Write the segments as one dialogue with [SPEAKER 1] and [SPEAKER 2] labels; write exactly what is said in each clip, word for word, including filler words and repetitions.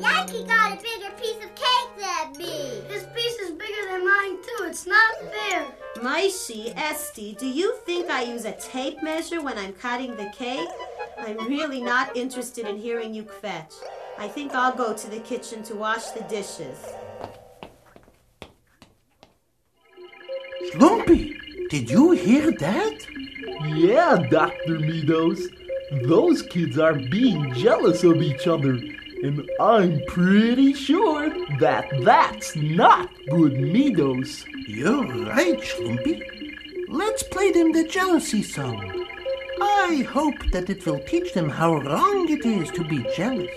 [SPEAKER 1] Yankee got a bigger piece of cake than me.
[SPEAKER 2] His piece is bigger than mine, too. It's not fair.
[SPEAKER 3] Maishi, Esty, do you think I use a tape measure when I'm cutting the cake? I'm really not interested in hearing you kvetch. I think I'll go to the kitchen to wash the dishes.
[SPEAKER 4] Slumpy, did you hear that?
[SPEAKER 5] Yeah, Doctor Meadows. Those kids are being jealous of each other. And I'm pretty sure that that's not good Meadows.
[SPEAKER 4] You're right, Slumpy. Let's play them the jealousy song. I hope that it will teach them how wrong it is to be jealous.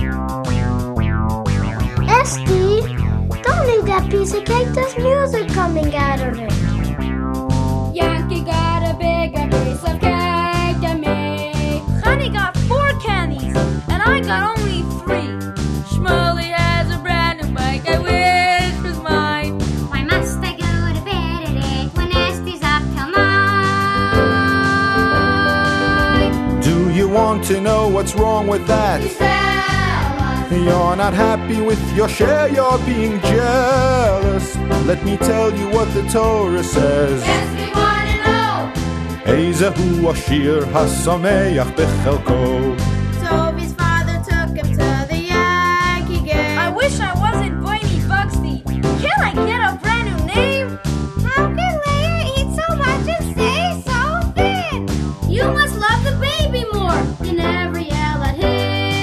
[SPEAKER 2] Esty, don't eat that piece of cake. There's music coming out of it.
[SPEAKER 6] Yankee got a bigger piece of cake than me.
[SPEAKER 7] Honey got four candies, and I got only three. Shmuley has a brand new bike I wish was mine.
[SPEAKER 1] Why must I go to bed at eight when Esty's up till nine?
[SPEAKER 8] Do you want to know what's wrong with that? You're not happy with your share, you're being jealous. Let me tell you what the Torah says.
[SPEAKER 6] Yes, we want to know.
[SPEAKER 8] Eizehu ashir hasameach bechelko.
[SPEAKER 6] Toby's father took him to the Yankee game.
[SPEAKER 7] I wish I wasn't Boiny Bugsy. Can I get a brand new name?
[SPEAKER 1] How can Leia eat so much and stay so thin?
[SPEAKER 6] You must love the baby more. You never yell at him.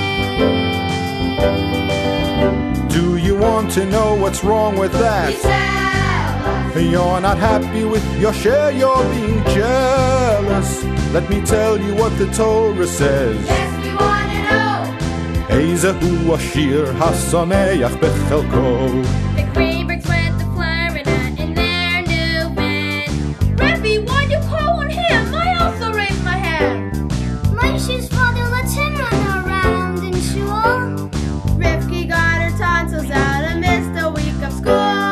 [SPEAKER 8] Do you want to know what's wrong with that? You're not happy with your share, you're being jealous. Let me tell you what the Torah says.
[SPEAKER 6] Yes, we want to know.
[SPEAKER 8] Eizehu ashir hasameach bechelko.
[SPEAKER 6] The Greenbergs went to Florida in their new van. Rebbe, why'd you call on him? I also raised my hand.
[SPEAKER 2] Maishi's father lets him run around in shul.
[SPEAKER 6] Rivki got her tonsils out and missed a week of school.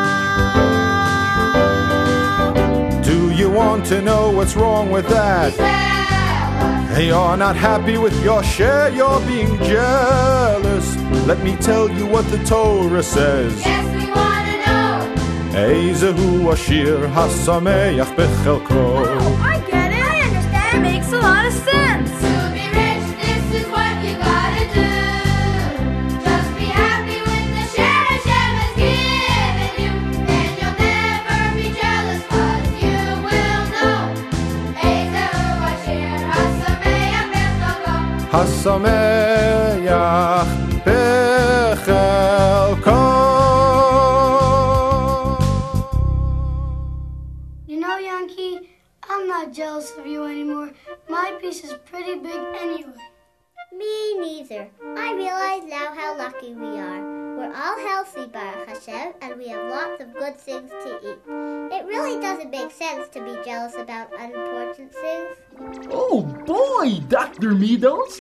[SPEAKER 8] Do you want to know what's wrong with that? You're not happy with your share, you're being jealous. Let me tell you what the Torah says.
[SPEAKER 6] Yes, we want to know.
[SPEAKER 8] Eizehu ashir hasameach bechelko.
[SPEAKER 7] Oh, I get it. I understand. It makes a lot of sense.
[SPEAKER 6] To be rich, this is what you gotta do. Just be happy with the share Hashem has given you. Then you'll never be jealous, 'cause you will know. Eizehu ashir hasameach bechelko.
[SPEAKER 8] Hasameach bechelko.
[SPEAKER 2] You know, Yankee, I'm not jealous of you anymore. My piece is pretty big anyway.
[SPEAKER 1] Me neither. I realize now how lucky we are. We're all healthy, Baruch Hashem, and we have lots of good things to eat. It really doesn't make sense to be jealous about unimportant things.
[SPEAKER 5] Oh boy, Doctor Meadows,